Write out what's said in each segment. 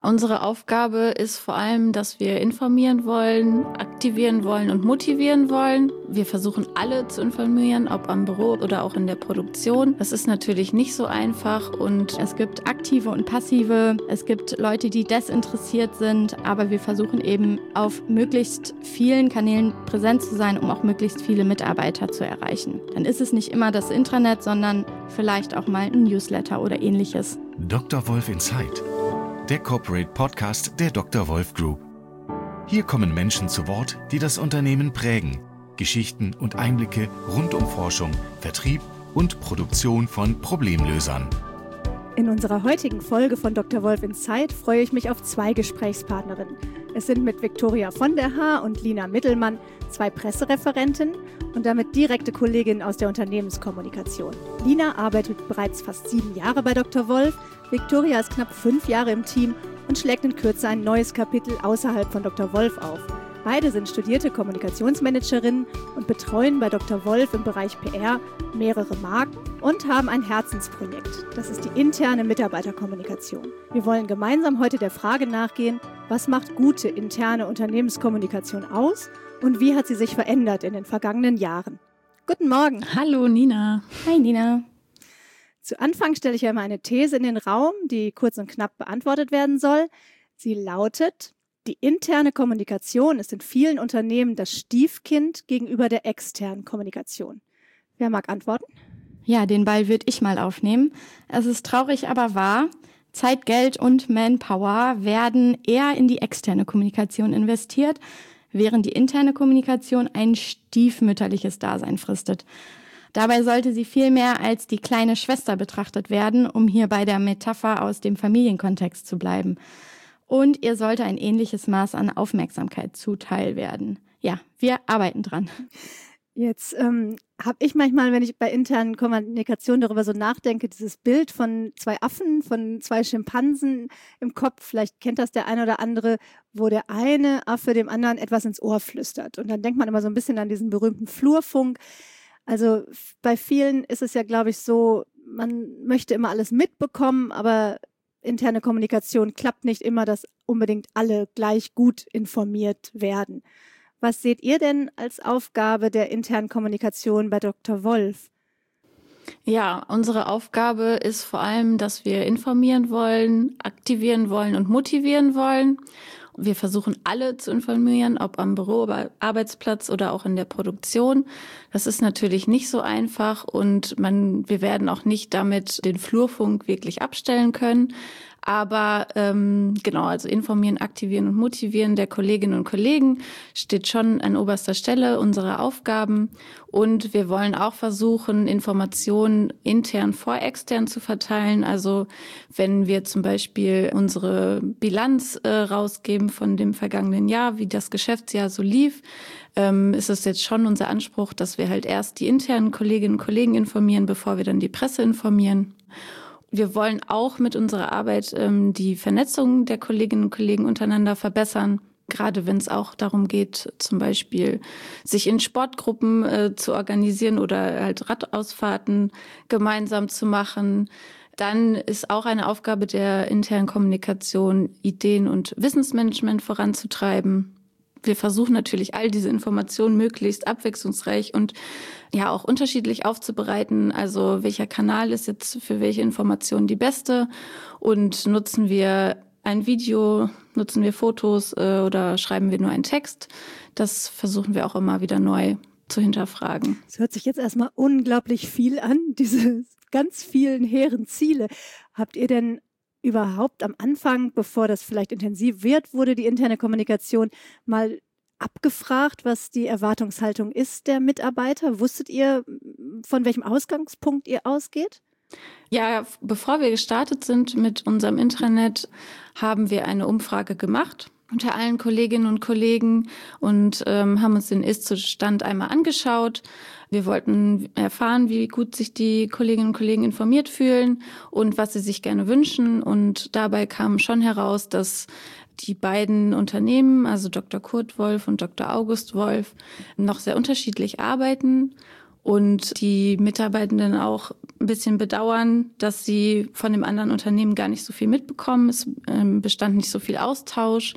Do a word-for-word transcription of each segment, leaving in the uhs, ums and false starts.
Unsere Aufgabe ist vor allem, dass wir informieren wollen, aktivieren wollen und motivieren wollen. Wir versuchen alle zu informieren, ob am Büro oder auch in der Produktion. Das ist natürlich nicht so einfach und es gibt aktive und passive, es gibt Leute, die desinteressiert sind, aber wir versuchen eben auf möglichst vielen Kanälen präsent zu sein, um auch möglichst viele Mitarbeiter zu erreichen. Dann ist es nicht immer das Intranet, sondern vielleicht auch mal ein Newsletter oder ähnliches. Doktor Wolf Insight, der Corporate Podcast der Doktor Wolf Group. Hier kommen Menschen zu Wort, die das Unternehmen prägen. Geschichten und Einblicke rund um Forschung, Vertrieb und Produktion von Problemlösern. In unserer heutigen Folge von Doktor Wolf Insight freue ich mich auf zwei Gesprächspartnerinnen. Es sind mit Viktoria von der Haar und Lina Mittelmann zwei Pressereferentinnen und damit direkte Kolleginnen aus der Unternehmenskommunikation. Lina arbeitet bereits fast sieben Jahre bei Doktor Wolf, Viktoria ist knapp fünf Jahre im Team und schlägt in Kürze ein neues Kapitel außerhalb von Doktor Wolf auf. Beide sind studierte Kommunikationsmanagerinnen und betreuen bei Doktor Wolf im Bereich P R mehrere Marken und haben ein Herzensprojekt. Das ist die interne Mitarbeiterkommunikation. Wir wollen gemeinsam heute der Frage nachgehen, was macht gute interne Unternehmenskommunikation aus und wie hat sie sich verändert in den vergangenen Jahren? Guten Morgen. Hallo Nina. Hi Nina. Zu Anfang stelle ich ja mal eine These in den Raum, die kurz und knapp beantwortet werden soll. Sie lautet: Die interne Kommunikation ist in vielen Unternehmen das Stiefkind gegenüber der externen Kommunikation. Wer mag antworten? Ja, den Ball würde ich mal aufnehmen. Es ist traurig, aber wahr. Zeit, Geld und Manpower werden eher in die externe Kommunikation investiert, während die interne Kommunikation ein stiefmütterliches Dasein fristet. Dabei sollte sie viel mehr als die kleine Schwester betrachtet werden, um hier bei der Metapher aus dem Familienkontext zu bleiben. Und ihr sollte ein ähnliches Maß an Aufmerksamkeit zuteil werden. Ja, wir arbeiten dran. Jetzt ähm, habe ich manchmal, wenn ich bei internen Kommunikation darüber so nachdenke, dieses Bild von zwei Affen, von zwei Schimpansen im Kopf. Vielleicht kennt das der eine oder andere, wo der eine Affe dem anderen etwas ins Ohr flüstert. Und dann denkt man immer so ein bisschen an diesen berühmten Flurfunk. Also bei vielen ist es ja, glaube ich, so, man möchte immer alles mitbekommen, aber interne Kommunikation klappt nicht immer, dass unbedingt alle gleich gut informiert werden. Was seht ihr denn als Aufgabe der internen Kommunikation bei Doktor Wolf? Ja, unsere Aufgabe ist vor allem, dass wir informieren wollen, aktivieren wollen und motivieren wollen. Wir versuchen alle zu informieren, ob am Büro, Arbeitsplatz oder auch in der Produktion. Das ist natürlich nicht so einfach und man, wir werden auch nicht damit den Flurfunk wirklich abstellen können. Aber ähm, genau, also informieren, aktivieren und motivieren der Kolleginnen und Kollegen steht schon an oberster Stelle unserer Aufgaben. Und wir wollen auch versuchen, Informationen intern vor extern zu verteilen. Also wenn wir zum Beispiel unsere Bilanz äh, rausgeben von dem vergangenen Jahr, wie das Geschäftsjahr so lief, ähm, ist es jetzt schon unser Anspruch, dass wir halt erst die internen Kolleginnen und Kollegen informieren, bevor wir dann die Presse informieren. Wir wollen auch mit unserer Arbeit ähm, die Vernetzung der Kolleginnen und Kollegen untereinander verbessern. Gerade wenn es auch darum geht, zum Beispiel sich in Sportgruppen äh, zu organisieren oder halt Radausfahrten gemeinsam zu machen. Dann ist auch eine Aufgabe der internen Kommunikation, Ideen- und Wissensmanagement voranzutreiben. Wir versuchen natürlich, all diese Informationen möglichst abwechslungsreich und ja auch unterschiedlich aufzubereiten. Also welcher Kanal ist jetzt für welche Informationen die beste und nutzen wir ein Video, nutzen wir Fotos äh, oder schreiben wir nur einen Text? Das versuchen wir auch immer wieder neu zu hinterfragen. Es hört sich jetzt erstmal unglaublich viel an, diese ganz vielen hehren Ziele. Habt ihr denn überhaupt am Anfang, bevor das vielleicht intensiv wird, wurde die interne Kommunikation mal abgefragt, was die Erwartungshaltung ist der Mitarbeiter? Wusstet ihr, von welchem Ausgangspunkt ihr ausgeht? Ja, bevor wir gestartet sind mit unserem Intranet, haben wir eine Umfrage gemacht unter allen Kolleginnen und Kollegen und ähm, haben uns den Ist-Zustand einmal angeschaut. Wir wollten erfahren, wie gut sich die Kolleginnen und Kollegen informiert fühlen und was sie sich gerne wünschen. Und dabei kam schon heraus, dass die beiden Unternehmen, also Doktor Kurt Wolf und Doktor August Wolf, noch sehr unterschiedlich arbeiten und die Mitarbeitenden auch ein bisschen bedauern, dass sie von dem anderen Unternehmen gar nicht so viel mitbekommen. Es ähm, bestand nicht so viel Austausch.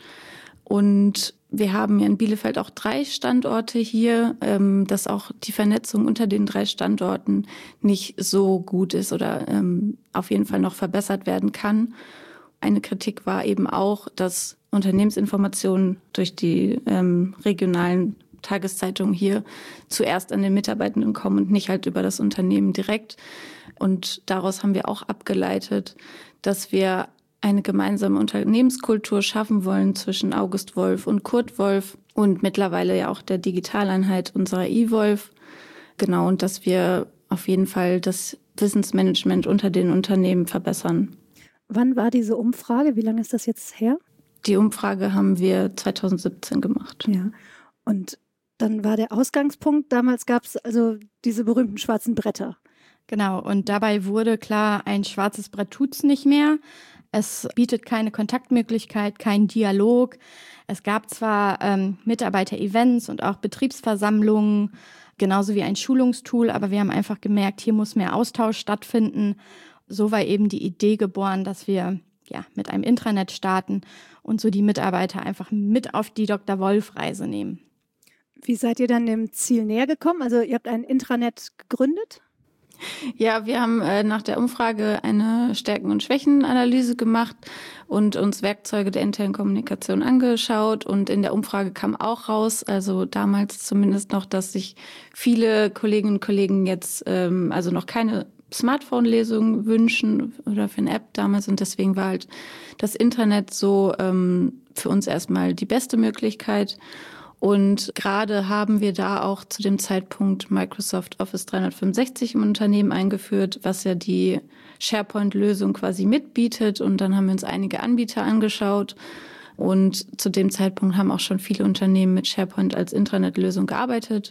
Und wir haben ja in Bielefeld auch drei Standorte hier, ähm, dass auch die Vernetzung unter den drei Standorten nicht so gut ist oder ähm, auf jeden Fall noch verbessert werden kann. Eine Kritik war eben auch, dass Unternehmensinformationen durch die ähm, regionalen Tageszeitungen hier zuerst an den Mitarbeitenden kommen und nicht halt über das Unternehmen direkt. Und daraus haben wir auch abgeleitet, dass wir eine gemeinsame Unternehmenskultur schaffen wollen zwischen August Wolf und Kurt Wolf und mittlerweile ja auch der Digitaleinheit unserer eWolf. Genau, und dass wir auf jeden Fall das Wissensmanagement unter den Unternehmen verbessern. Wann war diese Umfrage? Wie lange ist das jetzt her? Die Umfrage haben wir zwanzig siebzehn gemacht. Ja, und dann war der Ausgangspunkt, damals gab es also diese berühmten schwarzen Bretter. Genau, und dabei wurde klar, ein schwarzes Brett tut's nicht mehr. Es bietet keine Kontaktmöglichkeit, keinen Dialog. Es gab zwar ähm, Mitarbeiter-Events und auch Betriebsversammlungen, genauso wie ein Schulungstool, aber wir haben einfach gemerkt, hier muss mehr Austausch stattfinden. So war eben die Idee geboren, dass wir ja mit einem Intranet starten und so die Mitarbeiter einfach mit auf die Doktor Wolf-Reise nehmen. Wie seid ihr dann dem Ziel näher gekommen? Also ihr habt ein Intranet gegründet? Ja, wir haben äh, nach der Umfrage eine Stärken- und Schwächenanalyse gemacht und uns Werkzeuge der internen Kommunikation angeschaut. Und in der Umfrage kam auch raus, also damals zumindest noch, dass sich viele Kolleginnen und Kollegen jetzt ähm, also noch keine Smartphone-Lesung wünschen oder für eine App damals. Und deswegen war halt das Internet so ähm, für uns erstmal die beste Möglichkeit. Und gerade haben wir da auch zu dem Zeitpunkt Microsoft Office dreihundertfünfundsechzig im Unternehmen eingeführt, was ja die SharePoint-Lösung quasi mitbietet. Und dann haben wir uns einige Anbieter angeschaut. Und zu dem Zeitpunkt haben auch schon viele Unternehmen mit SharePoint als Intranet-Lösung gearbeitet.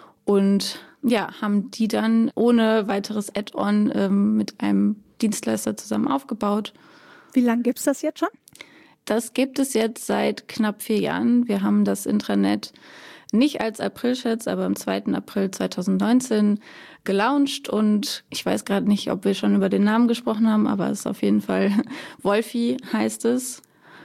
Und ja, haben die dann ohne weiteres Add-on ähm, mit einem Dienstleister zusammen aufgebaut. Wie lange gibt es das jetzt schon? Das gibt es jetzt seit knapp vier Jahren. Wir haben das Intranet nicht als Aprilscherz, aber am zweiten April zweitausendneunzehn gelauncht. Und ich weiß gerade nicht, ob wir schon über den Namen gesprochen haben, aber es ist auf jeden Fall Wolfi heißt es.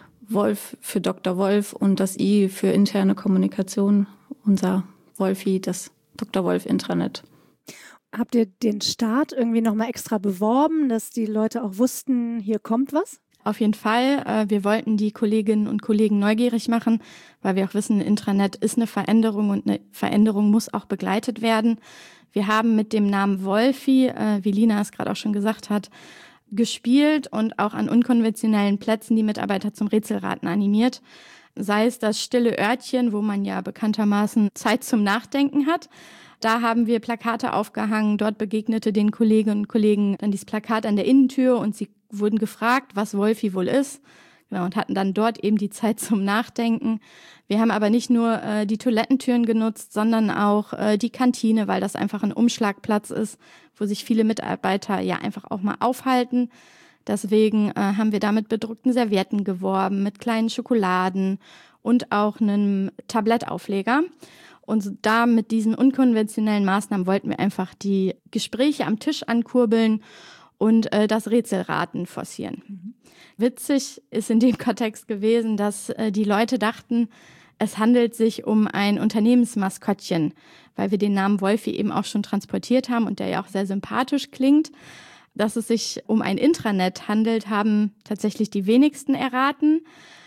Wolf für Doktor Wolf und das I für interne Kommunikation. Unser Wolfi, das Doktor Wolf Intranet. Habt ihr den Start irgendwie nochmal extra beworben, dass die Leute auch wussten, hier kommt was? Auf jeden Fall. Wir wollten die Kolleginnen und Kollegen neugierig machen, weil wir auch wissen, ein Intranet ist eine Veränderung und eine Veränderung muss auch begleitet werden. Wir haben mit dem Namen Wolfi, wie Lina es gerade auch schon gesagt hat, gespielt und auch an unkonventionellen Plätzen die Mitarbeiter zum Rätselraten animiert. Sei es das stille Örtchen, wo man ja bekanntermaßen Zeit zum Nachdenken hat. Da haben wir Plakate aufgehangen, dort begegnete den Kolleginnen und Kollegen dann dieses Plakat an der Innentür und sie wurden gefragt, was Wolfi wohl ist. Genau, und hatten dann dort eben die Zeit zum Nachdenken. Wir haben aber nicht nur äh, die Toilettentüren genutzt, sondern auch äh, die Kantine, weil das einfach ein Umschlagplatz ist, wo sich viele Mitarbeiter ja einfach auch mal aufhalten. Deswegen äh, haben wir da mit bedruckten Servietten geworben, mit kleinen Schokoladen und auch einem Tablettaufleger. Und da mit diesen unkonventionellen Maßnahmen wollten wir einfach die Gespräche am Tisch ankurbeln und äh, das Rätselraten forcieren. Mhm. Witzig ist in dem Kontext gewesen, dass äh, die Leute dachten, es handelt sich um ein Unternehmensmaskottchen, weil wir den Namen Wolfi eben auch schon transportiert haben und der ja auch sehr sympathisch klingt. Dass es sich um ein Intranet handelt, haben tatsächlich die wenigsten erraten.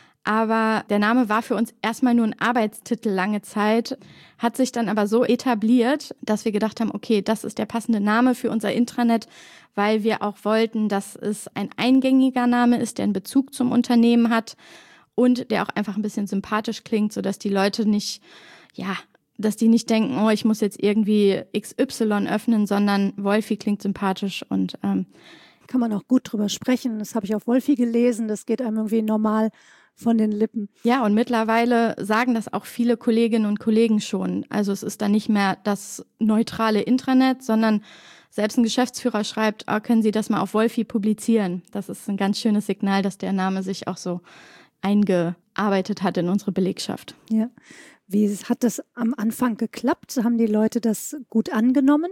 Aber der Name war für uns erstmal nur ein Arbeitstitel lange Zeit, hat sich dann aber so etabliert, dass wir gedacht haben, okay, das ist der passende Name für unser Intranet, weil wir auch wollten, dass es ein eingängiger Name ist, der einen Bezug zum Unternehmen hat und der auch einfach ein bisschen sympathisch klingt, sodass die Leute nicht, ja, dass die nicht denken, oh, ich muss jetzt irgendwie X Y öffnen, sondern Wolfi klingt sympathisch und ähm, kann man auch gut drüber sprechen. Das habe ich auf Wolfi gelesen, das geht einem irgendwie normal von den Lippen. Ja, und mittlerweile sagen das auch viele Kolleginnen und Kollegen schon. Also es ist dann nicht mehr das neutrale Intranet, sondern selbst ein Geschäftsführer schreibt, oh, können Sie das mal auf Wolfi publizieren? Das ist ein ganz schönes Signal, dass der Name sich auch so einge, eingearbeitet hat in unsere Belegschaft. Ja. Wie hat das am Anfang geklappt? Haben die Leute das gut angenommen?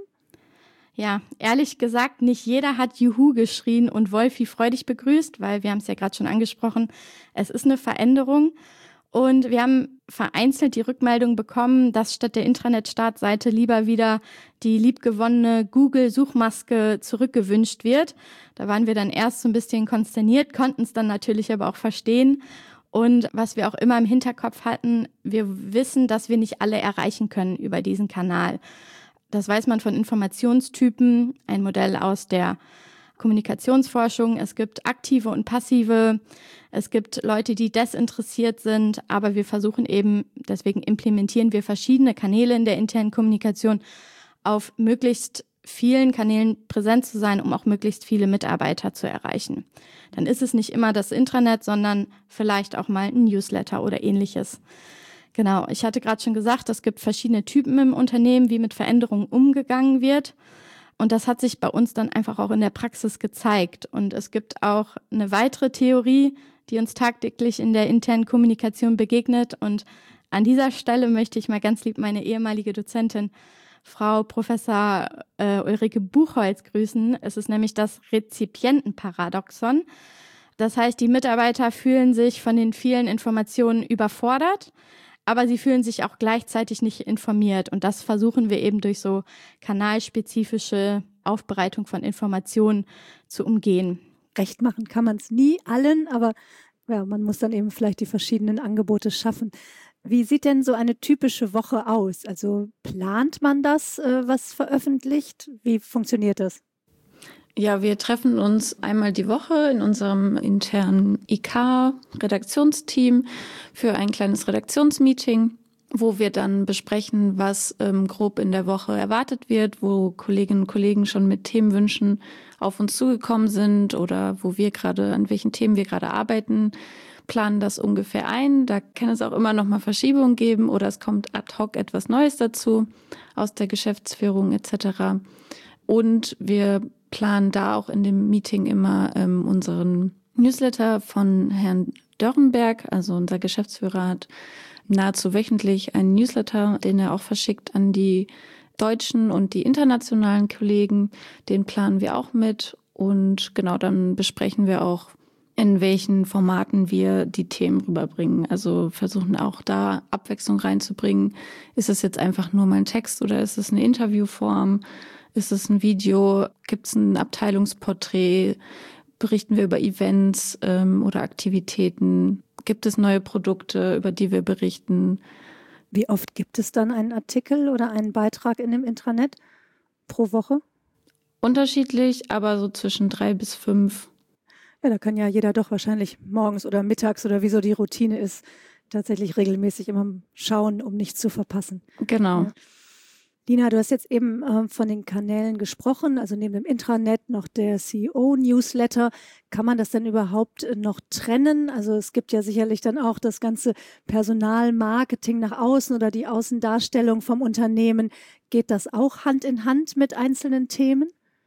Ja, ehrlich gesagt, nicht jeder hat Juhu geschrien und Wolfi freudig begrüßt, weil wir haben es ja gerade schon angesprochen, es ist eine Veränderung. Und wir haben vereinzelt die Rückmeldung bekommen, dass statt der Intranet-Startseite lieber wieder die liebgewonnene Google-Suchmaske zurückgewünscht wird. Da waren wir dann erst so ein bisschen konsterniert, konnten es dann natürlich aber auch verstehen. Und was wir auch immer im Hinterkopf hatten, wir wissen, dass wir nicht alle erreichen können über diesen Kanal. Das weiß man von Informationstypen, ein Modell aus der Kommunikationsforschung. Es gibt aktive und passive. Es gibt Leute, die desinteressiert sind, aber wir versuchen eben, deswegen implementieren wir verschiedene Kanäle in der internen Kommunikation, auf möglichst vielen Kanälen präsent zu sein, um auch möglichst viele Mitarbeiter zu erreichen. Dann ist es nicht immer das Intranet, sondern vielleicht auch mal ein Newsletter oder ähnliches. Genau, ich hatte gerade schon gesagt, es gibt verschiedene Typen im Unternehmen, wie mit Veränderungen umgegangen wird. Und das hat sich bei uns dann einfach auch in der Praxis gezeigt. Und es gibt auch eine weitere Theorie, die uns tagtäglich in der internen Kommunikation begegnet. Und an dieser Stelle möchte ich mal ganz lieb meine ehemalige Dozentin, Frau Professor äh, Ulrike Buchholz, grüßen. Es ist nämlich das Rezipientenparadoxon. Das heißt, die Mitarbeiter fühlen sich von den vielen Informationen überfordert, aber sie fühlen sich auch gleichzeitig nicht informiert. Und das versuchen wir eben durch so kanalspezifische Aufbereitung von Informationen zu umgehen. Recht machen kann man es nie allen, aber ja, man muss dann eben vielleicht die verschiedenen Angebote schaffen. Wie sieht denn so eine typische Woche aus? Also plant man das, äh, was veröffentlicht? Wie funktioniert das? Ja, wir treffen uns einmal die Woche in unserem internen I K-Redaktionsteam für ein kleines Redaktionsmeeting, wo wir dann besprechen, was ähm, grob in der Woche erwartet wird, wo Kolleginnen und Kollegen schon mit Themenwünschen auf uns zugekommen sind oder wo wir gerade, an welchen Themen wir gerade arbeiten, planen das ungefähr ein. Da kann es auch immer noch mal Verschiebungen geben oder es kommt ad hoc etwas Neues dazu aus der Geschäftsführung et cetera. Und wir planen da auch in dem Meeting immer ähm, unseren Newsletter von Herrn Dörrenberg. Also unser Geschäftsführer hat nahezu wöchentlich einen Newsletter, den er auch verschickt an die deutschen und die internationalen Kollegen. Den planen wir auch mit. Und genau, dann besprechen wir auch, in welchen Formaten wir die Themen rüberbringen. Also versuchen auch da Abwechslung reinzubringen. Ist es jetzt einfach nur mal ein Text oder ist es eine Interviewform? Ist es ein Video? Gibt es ein Abteilungsporträt? Berichten wir über Events ähm, oder Aktivitäten? Gibt es neue Produkte, über die wir berichten? Wie oft gibt es dann einen Artikel oder einen Beitrag in dem Intranet pro Woche? Unterschiedlich, aber so zwischen drei bis fünf. Ja, da kann ja jeder doch wahrscheinlich morgens oder mittags oder wie so die Routine ist, tatsächlich regelmäßig immer schauen, um nichts zu verpassen. Genau. Ja. Lina, du hast jetzt eben äh, von den Kanälen gesprochen, also neben dem Intranet noch der C E O-Newsletter. Kann man das denn überhaupt äh, noch trennen? Also es gibt ja sicherlich dann auch das ganze Personalmarketing nach außen oder die Außendarstellung vom Unternehmen. Geht das auch Hand in Hand mit einzelnen Themen?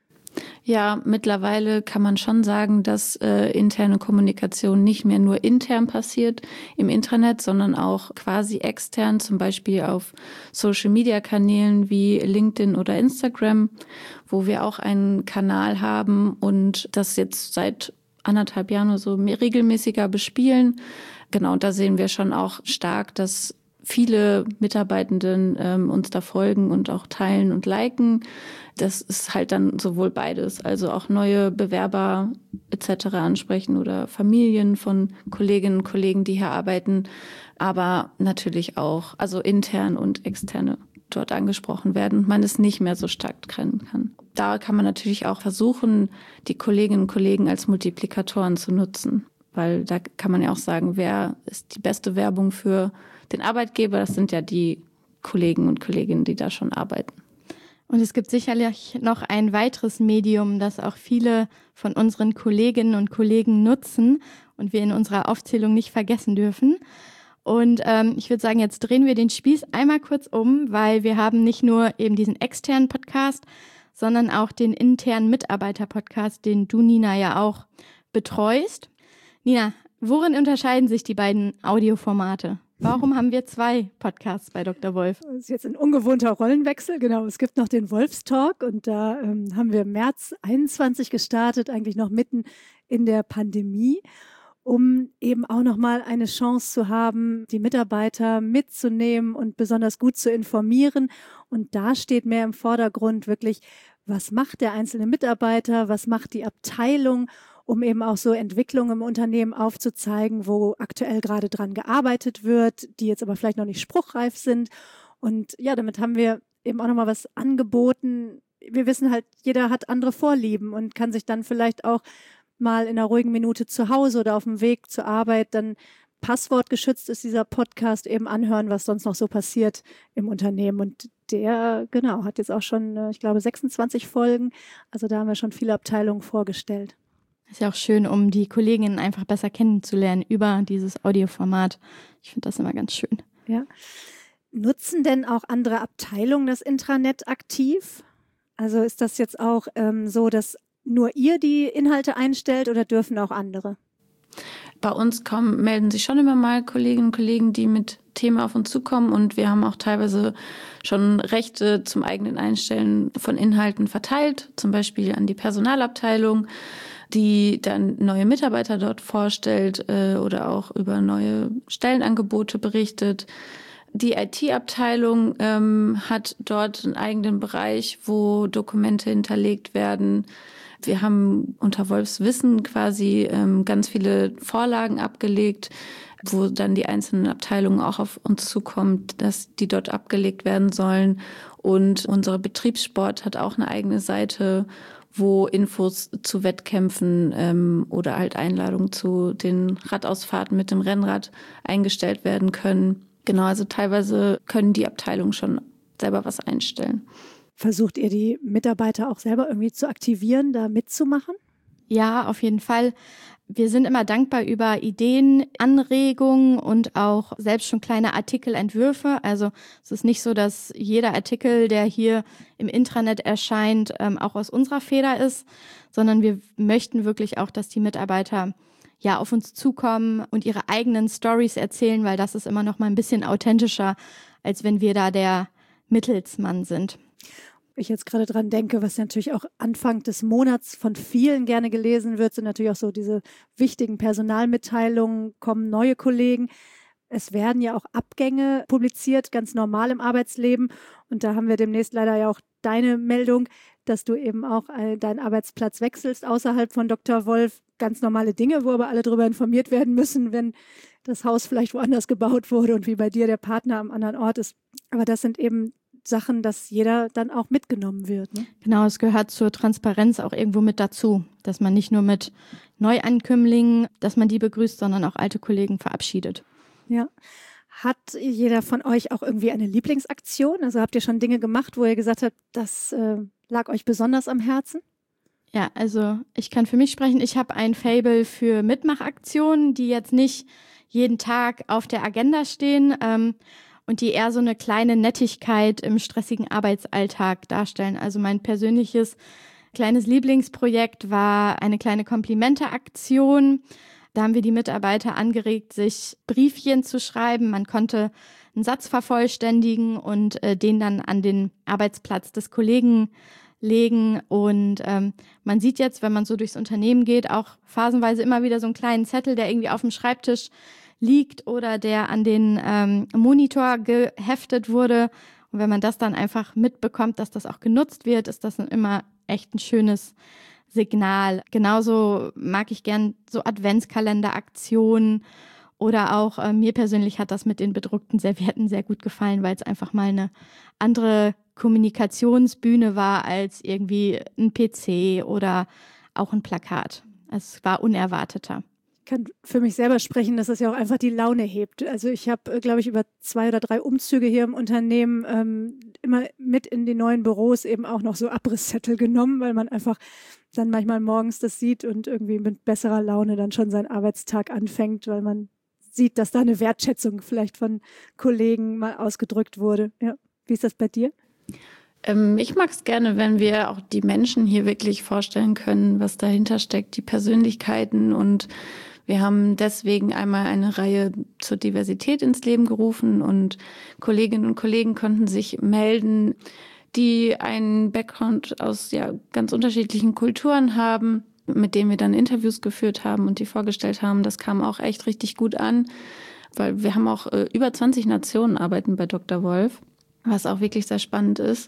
Ja, mittlerweile kann man schon sagen, dass äh, interne Kommunikation nicht mehr nur intern passiert im Intranet, sondern auch quasi extern, zum Beispiel auf Social-Media-Kanälen wie LinkedIn oder Instagram, wo wir auch einen Kanal haben und das jetzt seit anderthalb Jahren oder so regelmäßiger bespielen. Genau, da sehen wir schon auch stark, dass viele Mitarbeitenden ähm, uns da folgen und auch teilen und liken. Das ist halt dann sowohl beides, also auch neue Bewerber et cetera ansprechen oder Familien von Kolleginnen und Kollegen, die hier arbeiten, aber natürlich auch, also intern und externe dort angesprochen werden und man es nicht mehr so stark trennen kann. Da kann man natürlich auch versuchen, die Kolleginnen und Kollegen als Multiplikatoren zu nutzen, weil da kann man ja auch sagen, wer ist die beste Werbung für den Arbeitgeber? Das sind ja die Kollegen und Kolleginnen, die da schon arbeiten. Und es gibt sicherlich noch ein weiteres Medium, das auch viele von unseren Kolleginnen und Kollegen nutzen und wir in unserer Aufzählung nicht vergessen dürfen. Und ähm, ich würde sagen, jetzt drehen wir den Spieß einmal kurz um, weil wir haben nicht nur eben diesen externen Podcast, sondern auch den internen Mitarbeiter-Podcast, den du, Nina, ja auch betreust. Nina, Worin unterscheiden sich die beiden Audioformate? Warum haben wir zwei Podcasts bei Doktor Wolf? Das ist jetzt ein ungewohnter Rollenwechsel, genau. Es gibt noch den Wolfstalk und da ähm, haben wir im März einundzwanzig gestartet, eigentlich noch mitten in der Pandemie, um eben auch nochmal eine Chance zu haben, die Mitarbeiter mitzunehmen und besonders gut zu informieren. Und da steht mehr im Vordergrund wirklich, was macht der einzelne Mitarbeiter, was macht die Abteilung, um eben auch so Entwicklungen im Unternehmen aufzuzeigen, wo aktuell gerade dran gearbeitet wird, die jetzt aber vielleicht noch nicht spruchreif sind. Und ja, damit haben wir eben auch nochmal was angeboten. Wir wissen halt, jeder hat andere Vorlieben und kann sich dann vielleicht auch mal in einer ruhigen Minute zu Hause oder auf dem Weg zur Arbeit dann passwortgeschützt ist dieser Podcast eben anhören, was sonst noch so passiert im Unternehmen. Und der, genau, hat jetzt auch schon, ich glaube, sechsundzwanzig Folgen. Also da haben wir schon viele Abteilungen vorgestellt. Ist ja auch schön, um die Kolleginnen einfach besser kennenzulernen über dieses Audioformat. Ich finde das immer ganz schön. Ja. Nutzen denn auch andere Abteilungen das Intranet aktiv? Also ist das jetzt auch ähm, so, dass nur ihr die Inhalte einstellt oder dürfen auch andere? Bei uns kommen, melden sich schon immer mal Kolleginnen und Kollegen, die mit Themen auf uns zukommen, und wir haben auch teilweise schon Rechte zum eigenen Einstellen von Inhalten verteilt, zum Beispiel an die Personalabteilung, die dann neue Mitarbeiter dort vorstellt äh, oder auch über neue Stellenangebote berichtet. Die I T-Abteilung ähm, hat dort einen eigenen Bereich, wo Dokumente hinterlegt werden. Wir haben unter Wolfswissen quasi ähm, ganz viele Vorlagen abgelegt, wo dann die einzelnen Abteilungen auch auf uns zukommt, dass die dort abgelegt werden sollen. Und unsere Betriebssport hat auch eine eigene Seite, wo Infos zu Wettkämpfen ähm, oder halt Einladungen zu den Radausfahrten mit dem Rennrad eingestellt werden können. Genau, also teilweise können die Abteilungen schon selber was einstellen. Versucht ihr die Mitarbeiter auch selber irgendwie zu aktivieren, da mitzumachen? Ja, auf jeden Fall. Wir sind immer dankbar über Ideen, Anregungen und auch selbst schon kleine Artikelentwürfe. Also es ist nicht so, dass jeder Artikel, der hier im Intranet erscheint, ähm, auch aus unserer Feder ist, sondern wir möchten wirklich auch, dass die Mitarbeiter ja auf uns zukommen und ihre eigenen Stories erzählen, weil das ist immer noch mal ein bisschen authentischer, als wenn wir da der Mittelsmann sind. Ich jetzt gerade dran denke, was natürlich auch Anfang des Monats von vielen gerne gelesen wird, sind natürlich auch so diese wichtigen Personalmitteilungen, kommen neue Kollegen. Es werden ja auch Abgänge publiziert, ganz normal im Arbeitsleben. Und da haben wir demnächst leider ja auch deine Meldung, dass du eben auch deinen Arbeitsplatz wechselst außerhalb von Doktor Wolf. Ganz normale Dinge, wo aber alle darüber informiert werden müssen, wenn das Haus vielleicht woanders gebaut wurde und wie bei dir der Partner am anderen Ort ist. Aber das sind eben Sachen, dass jeder dann auch mitgenommen wird. Ne? Genau, es gehört zur Transparenz auch irgendwo mit dazu, dass man nicht nur mit Neuankömmlingen, dass man die begrüßt, sondern auch alte Kollegen verabschiedet. Ja. Hat jeder von euch auch irgendwie eine Lieblingsaktion? Also habt ihr schon Dinge gemacht, wo ihr gesagt habt, das äh, lag euch besonders am Herzen? Ja, also ich kann für mich sprechen. Ich habe ein Faible für Mitmachaktionen, die jetzt nicht jeden Tag auf der Agenda stehen, ähm, und die eher so eine kleine Nettigkeit im stressigen Arbeitsalltag darstellen. Also mein persönliches kleines Lieblingsprojekt war eine kleine Komplimente-Aktion. Da haben wir die Mitarbeiter angeregt, sich Briefchen zu schreiben. Man konnte einen Satz vervollständigen und äh, den dann an den Arbeitsplatz des Kollegen legen. Und ähm, man sieht jetzt, wenn man so durchs Unternehmen geht, auch phasenweise immer wieder so einen kleinen Zettel, der irgendwie auf dem Schreibtisch liegt oder der an den ähm, Monitor geheftet wurde. Und wenn man das dann einfach mitbekommt, dass das auch genutzt wird, ist das dann immer echt ein schönes Signal. Genauso mag ich gern so Adventskalenderaktionen oder auch äh, mir persönlich hat das mit den bedruckten Servietten sehr gut gefallen, weil es einfach mal eine andere Kommunikationsbühne war als irgendwie ein P C oder auch ein Plakat. Es war unerwarteter. Ich kann für mich selber sprechen, dass es ja auch einfach die Laune hebt. Also ich habe, glaube ich, über zwei oder drei Umzüge hier im Unternehmen ähm, immer mit in die neuen Büros eben auch noch so Abrisszettel genommen, weil man einfach dann manchmal morgens das sieht und irgendwie mit besserer Laune dann schon seinen Arbeitstag anfängt, weil man sieht, dass da eine Wertschätzung vielleicht von Kollegen mal ausgedrückt wurde. Ja. Wie ist das bei dir? Ähm, ich mag es gerne, wenn wir auch die Menschen hier wirklich vorstellen können, was dahinter steckt, die Persönlichkeiten und Wir haben deswegen einmal eine Reihe zur Diversität ins Leben gerufen und Kolleginnen und Kollegen konnten sich melden, die einen Background aus ja ganz unterschiedlichen Kulturen haben, mit denen wir dann Interviews geführt haben und die vorgestellt haben. Das kam auch echt richtig gut an, weil wir haben auch äh, über zwanzig Nationen arbeiten bei Doktor Wolf, was auch wirklich sehr spannend ist.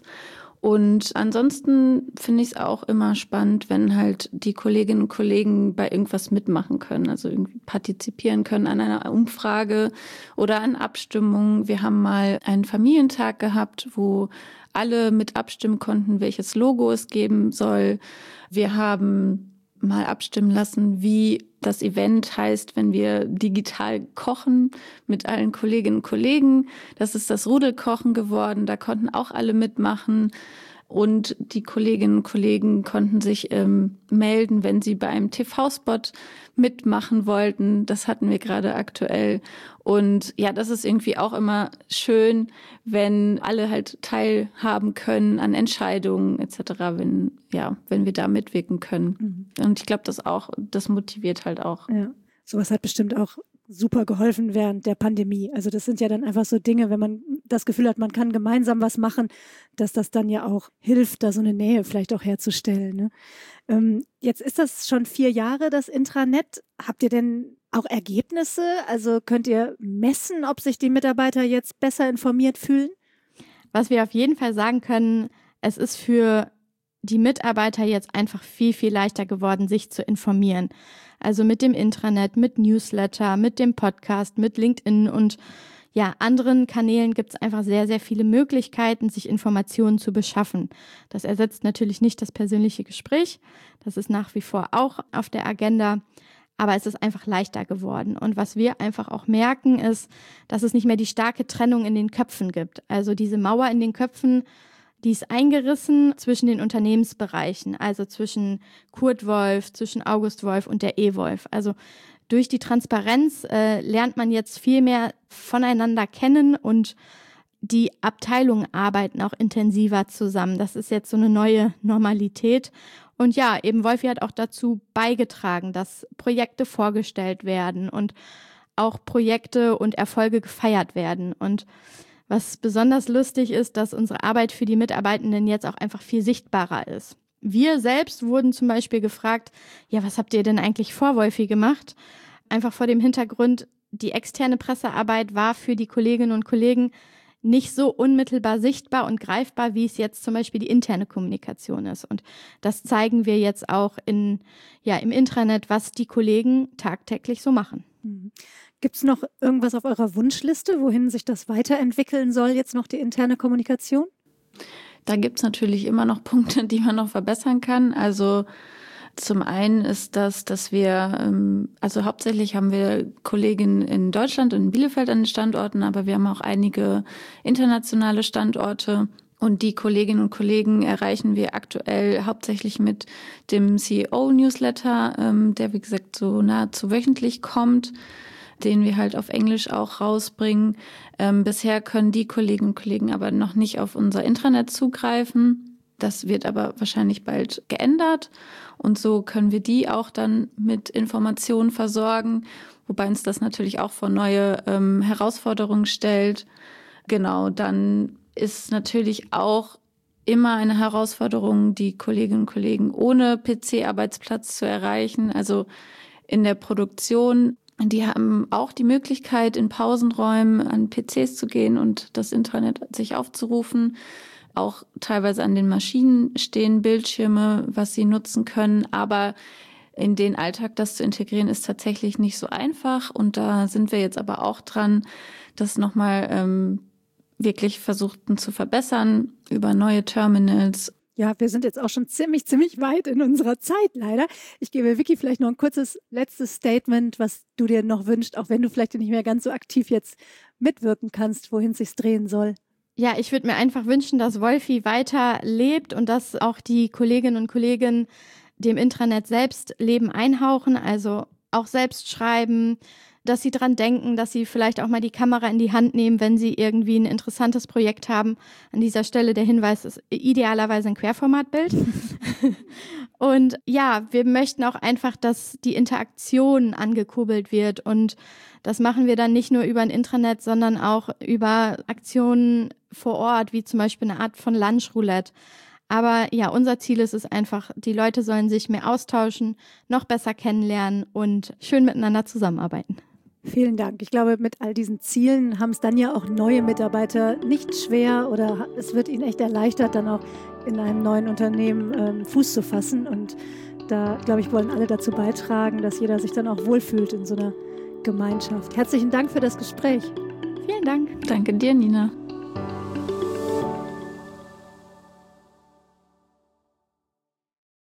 Und ansonsten finde ich es auch immer spannend, wenn halt die Kolleginnen und Kollegen bei irgendwas mitmachen können, also irgendwie partizipieren können an einer Umfrage oder an Abstimmungen. Wir haben mal einen Familientag gehabt, wo alle mit abstimmen konnten, welches Logo es geben soll. Wir haben mal abstimmen lassen, wie das Event heißt, wenn wir digital kochen mit allen Kolleginnen und Kollegen. Das ist das Rudelkochen geworden. Da konnten auch alle mitmachen. Und die Kolleginnen und Kollegen konnten sich ähm, melden, wenn sie bei einem T V-Spot mitmachen wollten. Das hatten wir gerade aktuell. Und ja, das ist irgendwie auch immer schön, wenn alle halt teilhaben können an Entscheidungen et cetera, wenn, ja, wenn wir da mitwirken können. Mhm. Und ich glaube, das auch, das motiviert halt auch. Ja, sowas hat bestimmt auch super geholfen während der Pandemie. Also das sind ja dann einfach so Dinge, wenn man das Gefühl hat, man kann gemeinsam was machen, dass das dann ja auch hilft, da so eine Nähe vielleicht auch herzustellen. Ne? Ähm, jetzt ist das schon vier Jahre, das Intranet. Habt ihr denn auch Ergebnisse? Also könnt ihr messen, ob sich die Mitarbeiter jetzt besser informiert fühlen? Was wir auf jeden Fall sagen können, es ist für die Mitarbeiter jetzt einfach viel, viel leichter geworden, sich zu informieren. Also mit dem Intranet, mit Newsletter, mit dem Podcast, mit LinkedIn und ja, anderen Kanälen gibt es einfach sehr, sehr viele Möglichkeiten, sich Informationen zu beschaffen. Das ersetzt natürlich nicht das persönliche Gespräch. Das ist nach wie vor auch auf der Agenda. Aber es ist einfach leichter geworden. Und was wir einfach auch merken, ist, dass es nicht mehr die starke Trennung in den Köpfen gibt. Also diese Mauer in den Köpfen, die ist eingerissen zwischen den Unternehmensbereichen, also zwischen Kurt Wolf, zwischen August Wolf und der E-Wolf. Also durch die Transparenz äh, lernt man jetzt viel mehr voneinander kennen und die Abteilungen arbeiten auch intensiver zusammen. Das ist jetzt so eine neue Normalität. Und ja, eben Wolfi hat auch dazu beigetragen, dass Projekte vorgestellt werden und auch Projekte und Erfolge gefeiert werden. Und was besonders lustig ist, dass unsere Arbeit für die Mitarbeitenden jetzt auch einfach viel sichtbarer ist. Wir selbst wurden zum Beispiel gefragt, ja, was habt ihr denn eigentlich vor Wolfi gemacht? Einfach vor dem Hintergrund, die externe Pressearbeit war für die Kolleginnen und Kollegen nicht so unmittelbar sichtbar und greifbar, wie es jetzt zum Beispiel die interne Kommunikation ist. Und das zeigen wir jetzt auch in, ja, im Intranet, was die Kollegen tagtäglich so machen. Mhm. Gibt es noch irgendwas auf eurer Wunschliste, wohin sich das weiterentwickeln soll, jetzt noch die interne Kommunikation? Da gibt es natürlich immer noch Punkte, die man noch verbessern kann. Also zum einen ist das, dass wir, also hauptsächlich haben wir Kolleginnen in Deutschland und in Bielefeld an den Standorten, aber wir haben auch einige internationale Standorte. Und die Kolleginnen und Kollegen erreichen wir aktuell hauptsächlich mit dem C E O-Newsletter, der wie gesagt so nahezu wöchentlich kommt, den wir halt auf Englisch auch rausbringen. Ähm, bisher können die Kolleginnen und Kollegen aber noch nicht auf unser Intranet zugreifen. Das wird aber wahrscheinlich bald geändert. Und so können wir die auch dann mit Informationen versorgen, wobei uns das natürlich auch vor neue ähm, Herausforderungen stellt. Genau, dann ist natürlich auch immer eine Herausforderung, die Kolleginnen und Kollegen ohne P C-Arbeitsplatz zu erreichen. Also in der Produktion. Die haben auch die Möglichkeit, in Pausenräumen an P Cs zu gehen und das Intranet sich aufzurufen. Auch teilweise an den Maschinen stehen Bildschirme, was sie nutzen können. Aber in den Alltag das zu integrieren, ist tatsächlich nicht so einfach. Und da sind wir jetzt aber auch dran, das nochmal ähm, wirklich versuchten zu verbessern über neue Terminals. Ja, wir sind jetzt auch schon ziemlich, ziemlich weit in unserer Zeit leider. Ich gebe Vicky vielleicht noch ein kurzes letztes Statement, was du dir noch wünschst, auch wenn du vielleicht nicht mehr ganz so aktiv jetzt mitwirken kannst, wohin es sich drehen soll. Ja, ich würde mir einfach wünschen, dass Wolfi weiter lebt und dass auch die Kolleginnen und Kollegen dem Intranet selbst Leben einhauchen, also auch selbst schreiben, dass sie dran denken, dass sie vielleicht auch mal die Kamera in die Hand nehmen, wenn sie irgendwie ein interessantes Projekt haben. An dieser Stelle der Hinweis ist idealerweise ein Querformatbild. Und ja, wir möchten auch einfach, dass die Interaktion angekurbelt wird. Und das machen wir dann nicht nur über ein Intranet, sondern auch über Aktionen vor Ort, wie zum Beispiel eine Art von Lunchroulette. Aber ja, unser Ziel ist es einfach, die Leute sollen sich mehr austauschen, noch besser kennenlernen und schön miteinander zusammenarbeiten. Vielen Dank. Ich glaube, mit all diesen Zielen haben es dann ja auch neue Mitarbeiter nicht schwer oder es wird ihnen echt erleichtert, dann auch in einem neuen Unternehmen ähm, Fuß zu fassen. Und da, glaube ich, wollen alle dazu beitragen, dass jeder sich dann auch wohlfühlt in so einer Gemeinschaft. Herzlichen Dank für das Gespräch. Vielen Dank. Danke dir, Nina.